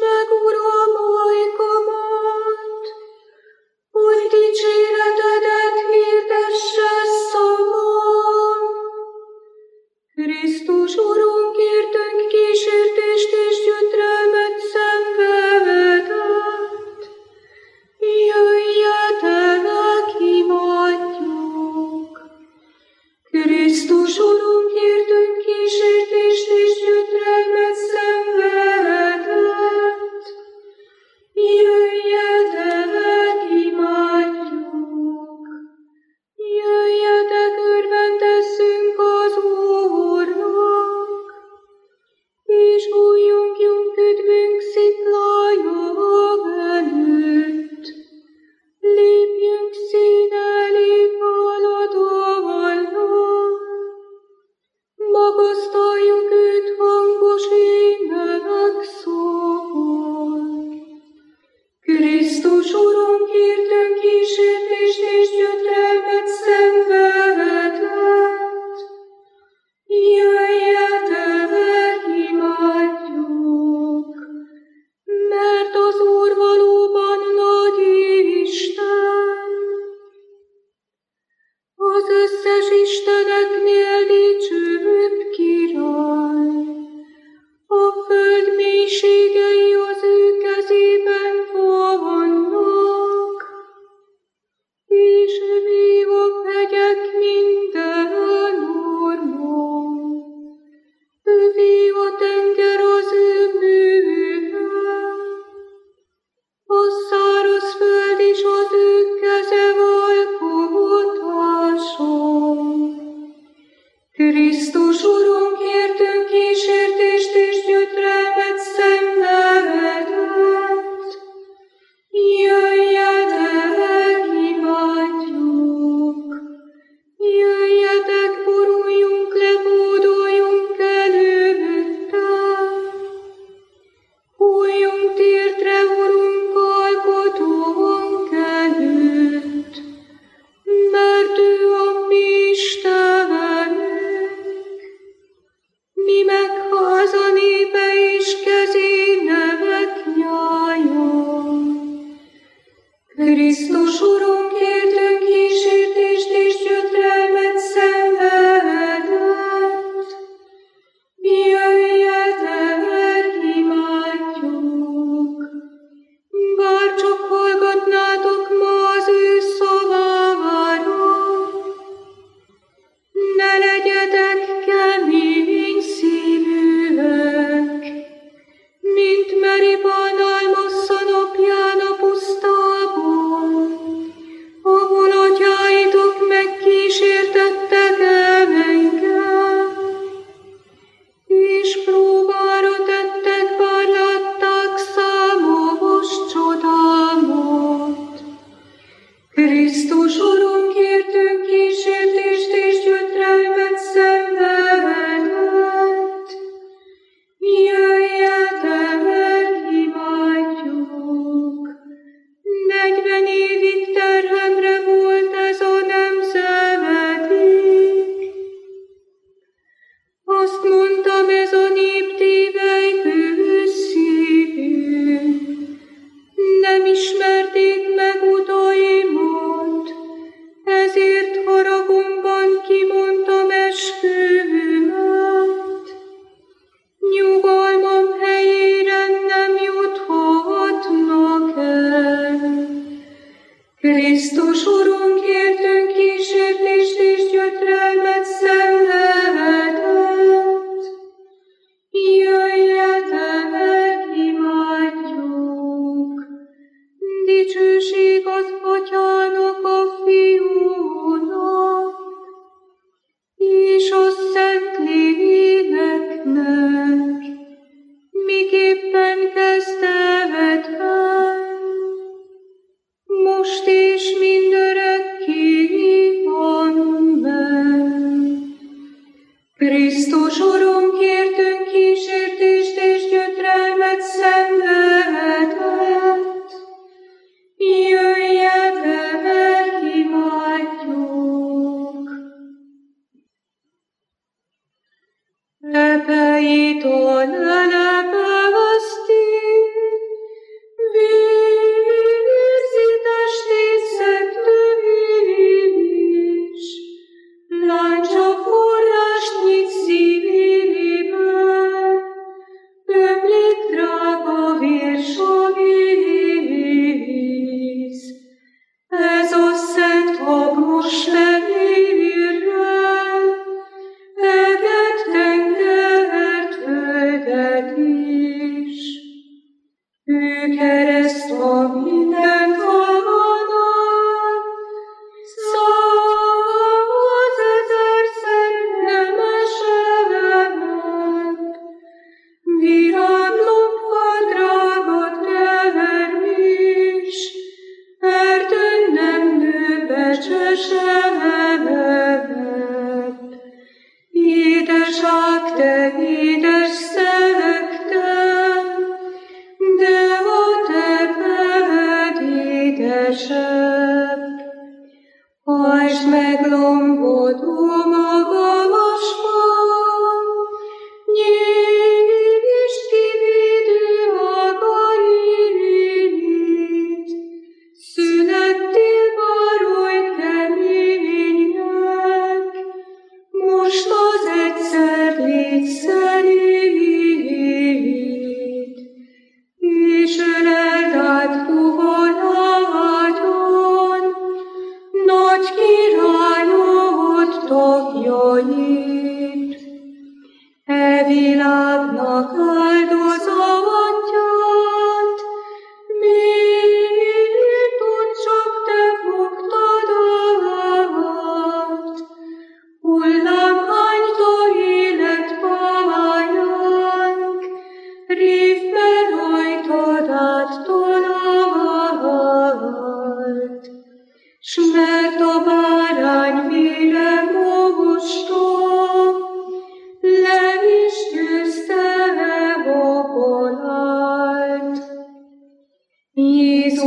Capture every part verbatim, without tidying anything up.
meg, Uram, ajkamat, hogy dicséretedet hirdesse szavam. Krisztus Urunkértünk kísértést és gyötrelmet szenvedett. Jöjjetek, imádjuk! Krisztus Urunkértünk kísértést és gyötrelmet szenvedett. Jöjjetek, imádjuk! Jöjjetek, örvendezzünk az Úrnak, és újjongjunk üdvünk sziklája előtt. Lépjünk szín elé háladallal, magasztaljuk őt hangos énekszóval. Krisztus Urunkértünk kísértést és gyötrelmet szenvedett. Jöjjetek, imádjuk! Mert az Úr valóban nagy Isten. Az összes isteneknél dicsőbb király. A föld mélységei az ő kezében vannak, és vív a hegyek minden ormon. Övé a tenger az ő műve, a száraz föld is az ő keze alkotása. Krisztus Urunkértünk kísértést és gyötrelmet szenvedett.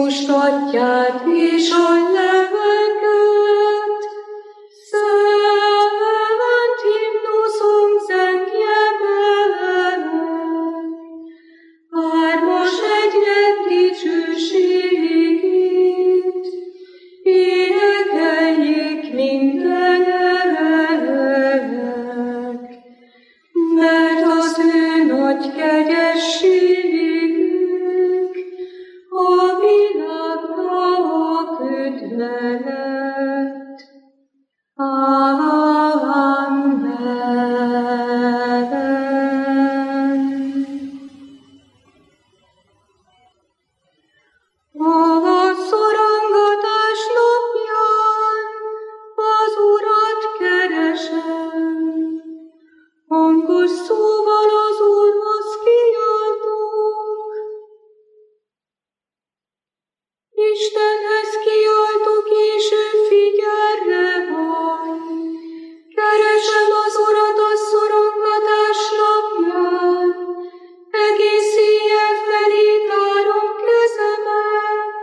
Krisztust atyát és a levegőt, szent himnuszunk zengje meg. Hármas egynek dicsőségét, énekeljék mindenek, mert az ő nagy kegyességük a világnak kötve lett. Amen. A szorongatás napján az Urat keresem, hangos szóval az Úrhoz kiáltok. Istenhez kiáltok, és ő figyelre van. Keresem az Urat a szorongatás napján, egész éjjel felé tárom kezemet,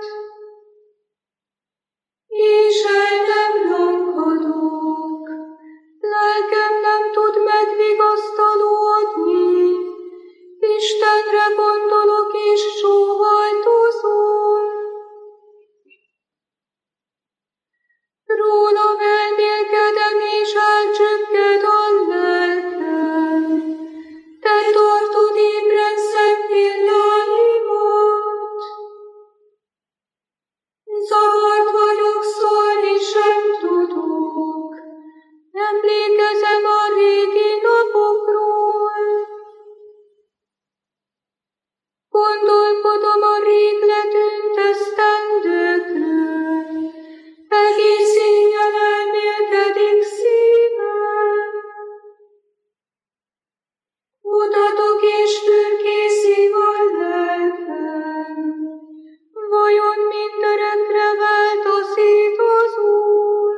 és el nem lankadok. Lelkem nem tud megvigasztalódni, Istenre gondolok és sóhajtozom. Rólam elmélkedem és elcsökked a lelkem, te tartod ébren szemvilláimat. Zavart vagyok, szólni sem tudok, emlékezem a régi napokról. Gondolkodom a rég letűnt esztendőkről, egész éjjel elmélkedik szívem. Kutatok és fürkészik a lelkem, vajon mindörökre változít az Úr?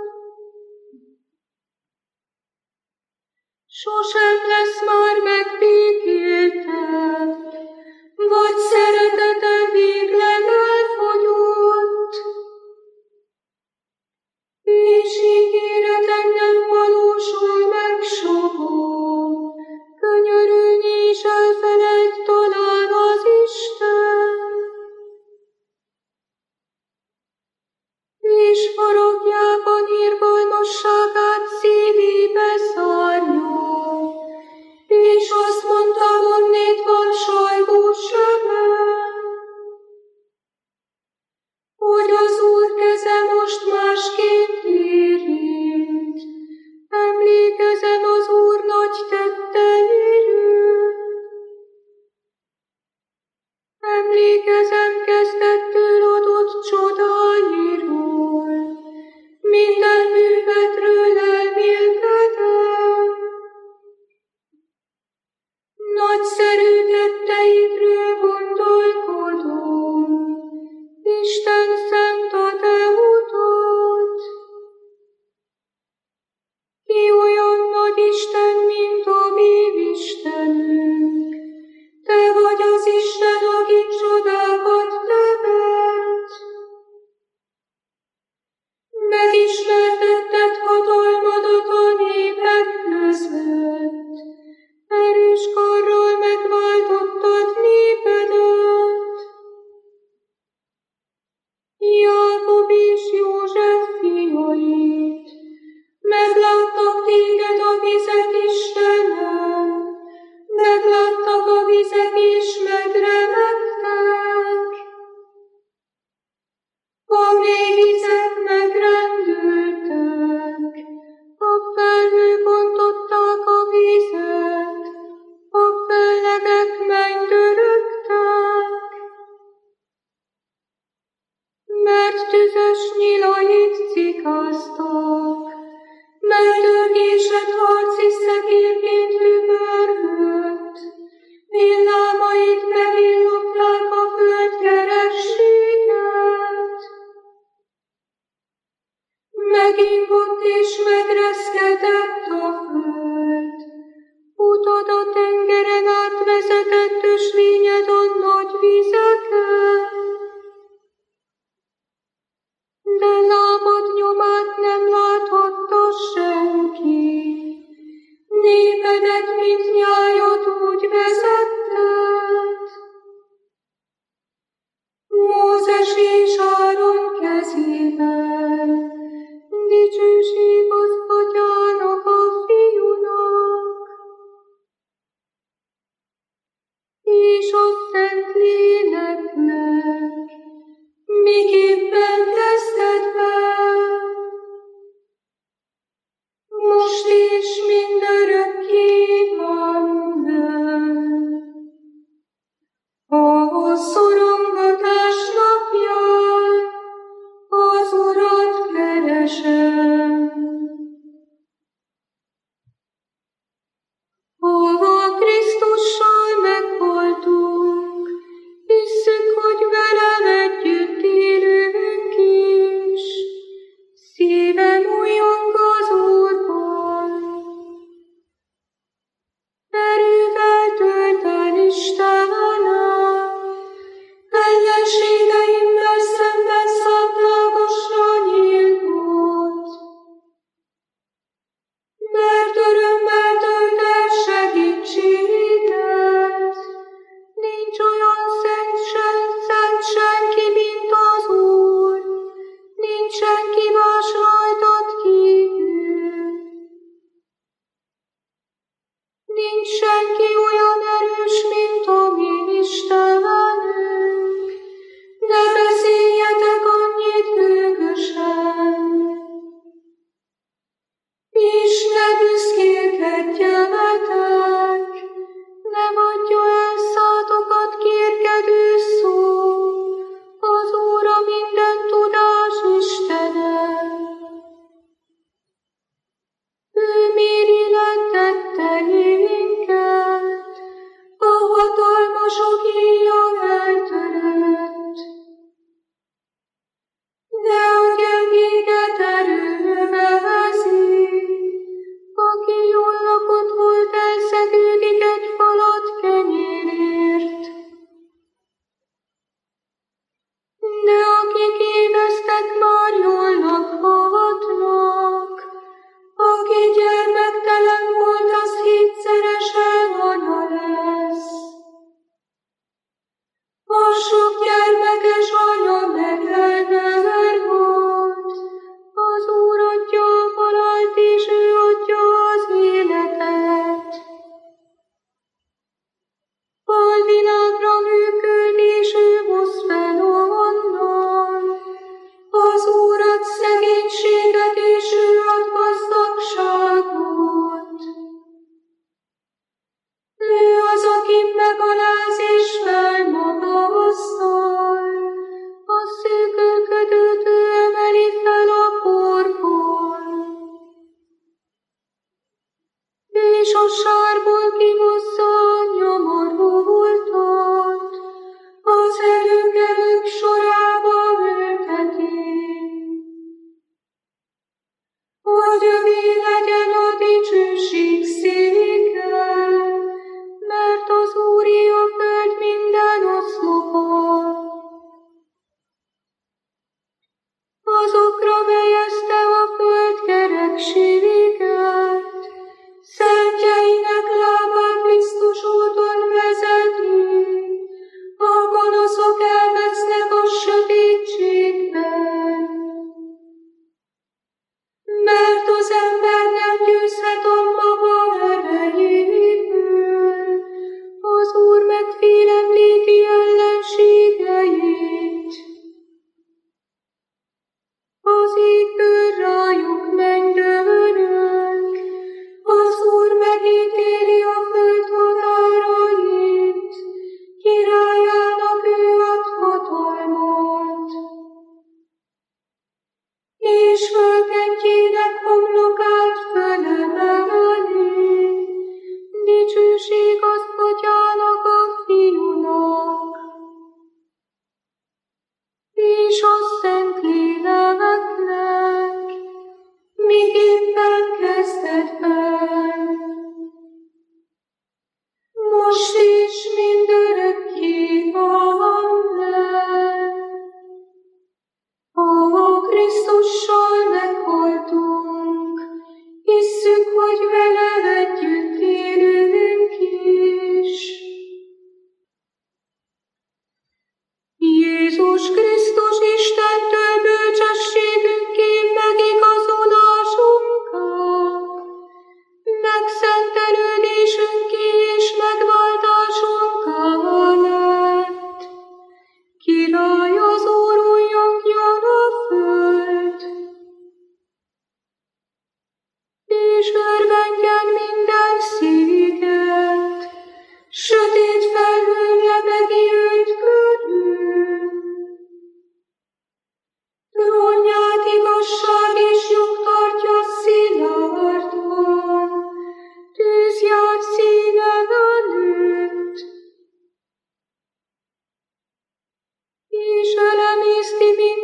Sosem lesz már megbékéltebb, vagy szeretete végleg elfogyott, és ígéretem nem valósul meg soha, könyörülni is elfelejt talán az Isten. És faragjában irgalmasságát szívébe szárja, és azt mondta, honnét van sajgós sebem, hogy az Úr keze most másként érint. Emlékezem az Úr nagy tetteiről. Emlékezem kezdettől adott csodáiról. Minden művetről elmélkedem. Nagyszerű tetteidről gondolkodom, Isten szent a te utad. Ki olyan nagy Isten, mint a mi Istenünk, te vagy az Isten, aki csodákat tevet. Megismertetted hatalmadat a népek között, erős karral megváltottad népedet. Jákob és József fiait, megláttak téged a vizek, Istenem, megláttak a vizek és megremegtek. A mély vizek megrendültek, a felhők bontották a vizet, a fellegek mennydörögtek. Mert tüzes nyilait cikáztak, mert örgésed harci szekérként hűbörgött, villámait bevillogták a föld kerességet. Megingott és megreszkedett a föld, utad a tengeren átvezetett ösvényed a nagy vizeken. a Szent Léleknek, miképpen kezdetben, most is mindörökké. Amen. A szorongatás napján az Urat keresem. Hova Krisztussal meghaltunk, hisszük, hogy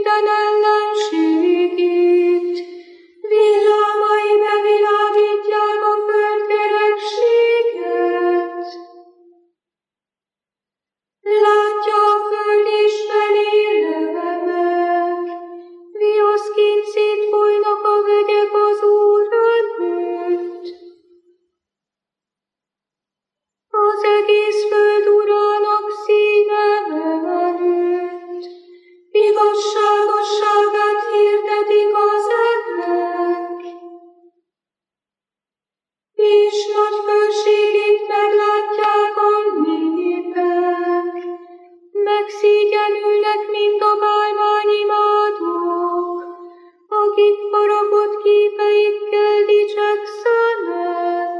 minden ellenségét, villámai bevilágítják a földkerekséget. Látja a föld és felélve meg, viaszként szétfolynak a vegyek az Úr előtt. Az egész föld urának színe előtt, igazságosságát hirdetik az egrek, és nagy fölségét meglátják a népek, megszégyenülnek, mint a bálványimádók, akik faragott képeikkel dicsekszenek.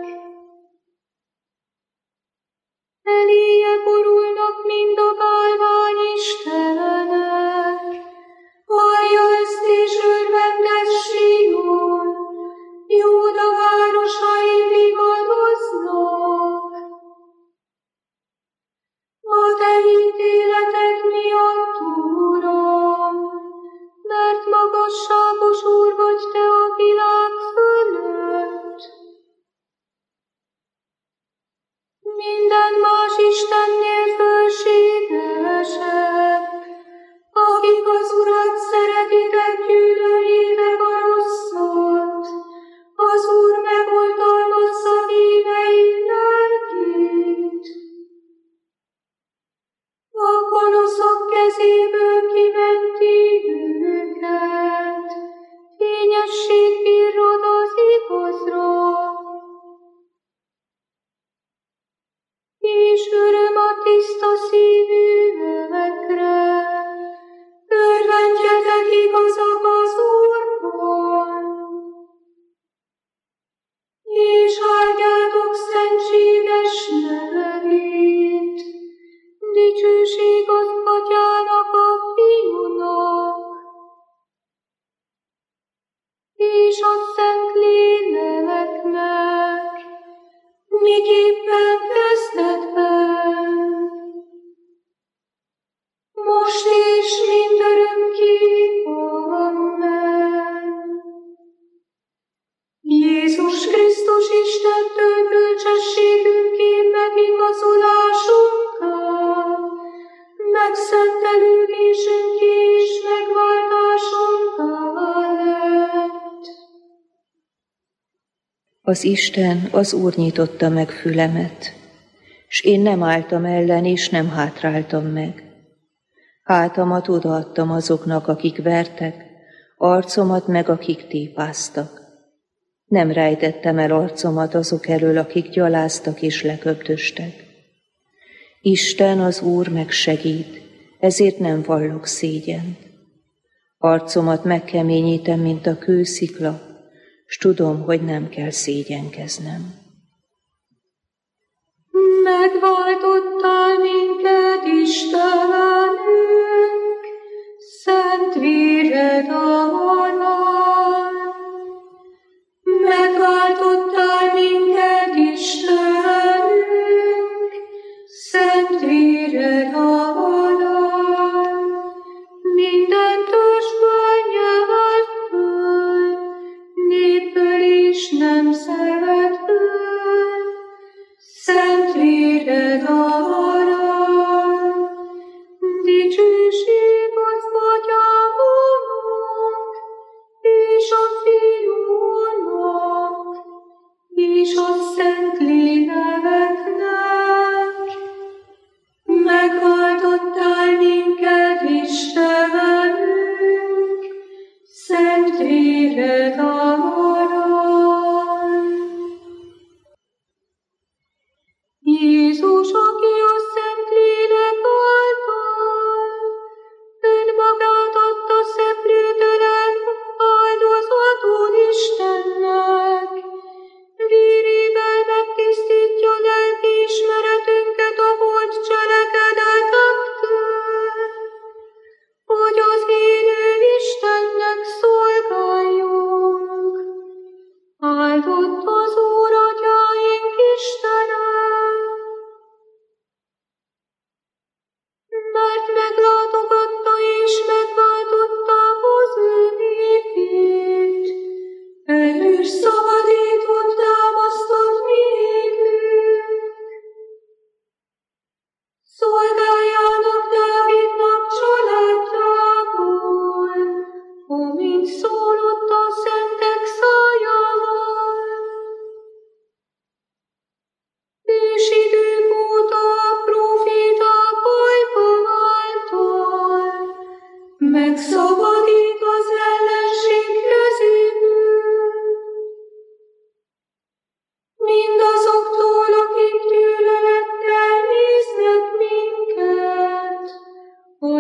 Eléje borulnak, mint a bálványistenek, hallja ezt és örvendes Sion, Júda városai vigadoznak. A te ítéleted miatt, Uram, mert magasságos Úr vagy te a világ fölött. Minden más istennél fölségesebb, akik az Urat szeretitek, gyűlöljétek a rosszat, az Úr megoltalmazza hívei lelkét. A gonoszok kezéből kimenti őket, fényesség virrad az igazra, és öröm a tiszta szívűekre. Örvendjetek igazak az Úrban, és áldjátok szentséges nevét. Dicsőség az Atyának, a Fiúnak, és a Szentléleknek, miképpen kezdetben, most és mindörökké. Amen. Jézus Krisztus Istentől bölcsességünké megigazolásunkkal, megszentelődésünké és megváltásunkkal lett. Az Isten, az Úr nyitotta meg fülemet, s én nem álltam ellen, és nem hátráltam meg. Hátamat odaadtam azoknak, akik vertek, arcomat meg, akik tépáztak. Nem rejtettem el arcomat azok elől, akik gyaláztak és leköptöstek. Isten, az Úr megsegít, ezért nem vallok szégyent. Arcomat megkeményítem, mint a kőszikla, s tudom, hogy nem kell szégyenkeznem. Megváltottál minket, Istenünk, szent véred alatt. Megváltottál minket, Istenünk, szent véred alatt. Minden törzsből, nyelvetből, népből és nemzetből, szent véred alatt. Dicsőség az Atyának, és a Fiúnak, és a Szentléleknek. Megváltottál minket, Istenünk, szent véred alatt. Jézus, aki a Szentlélek által önmagát adta szeplőtelen áldozatul Istennek, vérével megtisztítja lelkiismeretünket a volt cselekedetektől, hogy az élő Istennek szolgáljunk. Áldott az Úr, Atyáink Istene, mert meglátogatta és megváltotta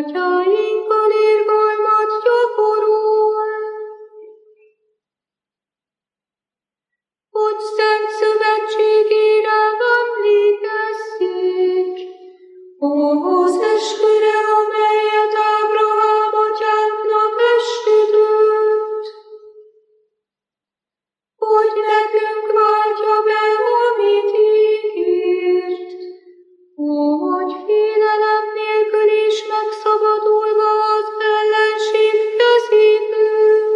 atyáinkkal irgalmat gyakorol, hogy szent szövetségére emlékezzék, ahhoz esküre, amelyet Ábrahám atyánknak esküdött, hogy nekünk váltja be, amit ígért, hogy félelem nélkül is megszabadulva az ellenség kezéből.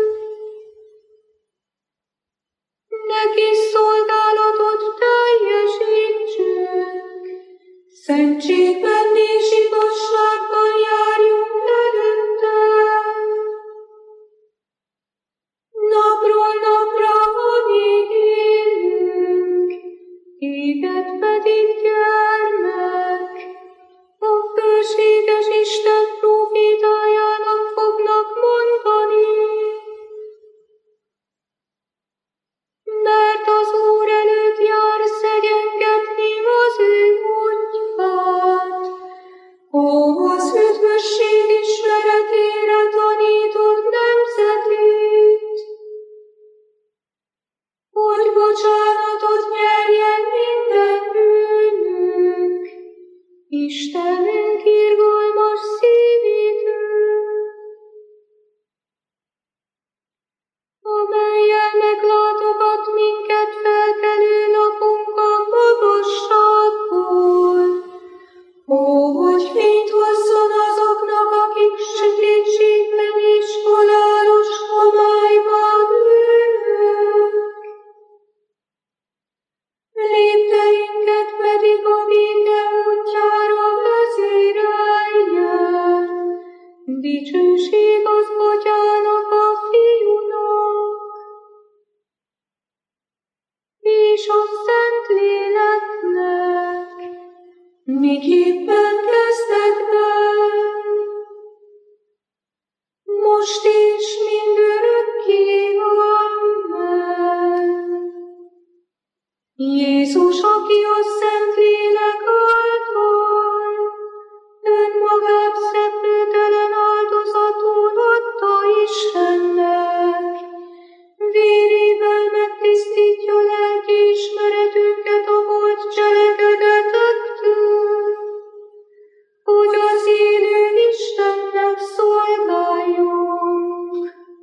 Neki szolgálatot teljesítsünk, szentségben és igazságban járjunk előtte. Napról napra, amíg élünk, téged pedig gyermek, a főséges Isten prófétájának fognak mondani. Mert az Úr előtt jár szegyengetni az ő útját, ahhoz üdvösség ismeretére tanított nemzetét, hogy bocsánatot nyerjen minden bűnünk, Istenünk irgalmas szívétől, amellyel meglátogat minket felkelő napunk a magasságból, ó, hogy fényt hozzon azoknak, akik sötétségben és halálos homályban ülnek. Lépteinket pedig a béke útjára vezéreljen, dicsőség az Atyának, a Fiúnak, és a Szentléleknek, miképpen kezdetben, most és mindörökké. Amen. Jézus, aki a Szentlélek által önmagát szenvedelen áldozatul adta Istennek, vérével megtisztítja lelkiismeretünket a volt cselekedetektől, hogy az élő Istennek szolgáljunk.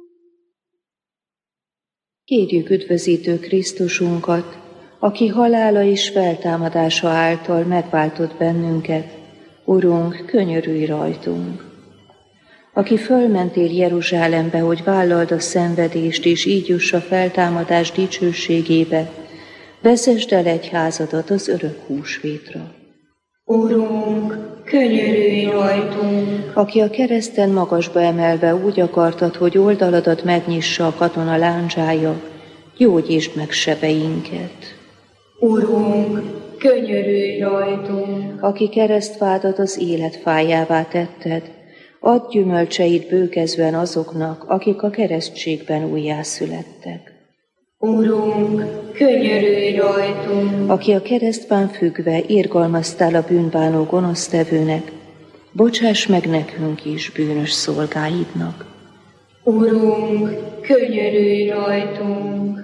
Kérjük üdvözítő Krisztusunkat, aki halála és feltámadása által megváltott bennünket, Urunk, könyörülj rajtunk. Aki fölmentél Jeruzsálembe, hogy vállald a szenvedést, és így juss a feltámadás dicsőségébe, vezesd el egyházadat az örök húsvétra. Urunk, könyörülj rajtunk! Aki a kereszten magasba emelve úgy akartad, hogy oldaladat megnyissa a katona láncsája, gyógyítsd meg sebeinket. Urunk, könyörülj rajtunk! Aki keresztvádat az élet fájává tetted, add gyümölcseit bőkezően azoknak, akik a keresztségben újjászülettek. Urunk, könyörülj rajtunk! Aki a keresztben függve irgalmaztál a bűnbánó gonosztevőnek, bocsáss meg nekünk is, bűnös szolgáidnak. Urunk, könyörülj rajtunk!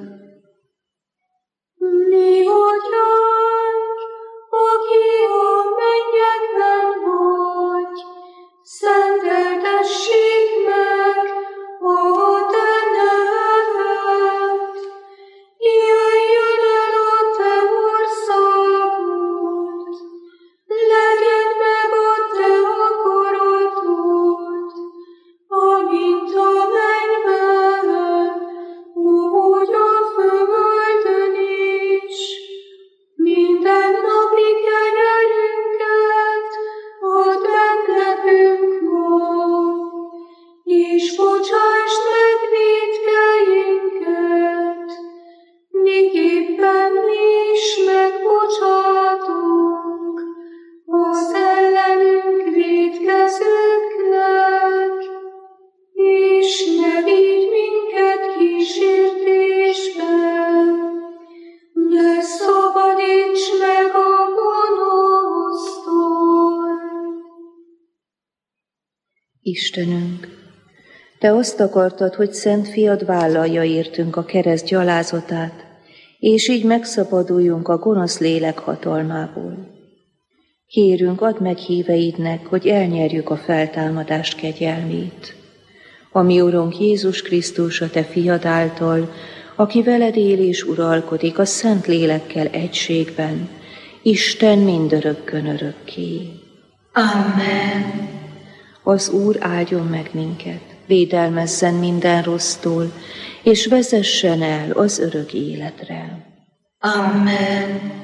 Mi Atyánk, aki a mennyekben vagy, szenteltessék meg a te neved. Jöjjön el a te országod, legyen meg a te akaratod, amint a mennyben, úgy a földön is. Minden napi kenyerünket Istenünk, Te azt akartad, hogy Szent Fiad vállalja értünk a kereszt gyalázatát, és így megszabaduljunk a gonosz lélek hatalmából. Kérünk, add meg híveidnek, hogy elnyerjük a feltámadást kegyelmét. A mi Urunk Jézus Krisztus, a Te Fiad által, aki veled él és uralkodik a Szent Lélekkel egységben, Isten mindörökkön örökké. Amen. Az Úr áldjon meg minket, védelmezzen minden rossztól, és vezessen el az örök életre. Amen.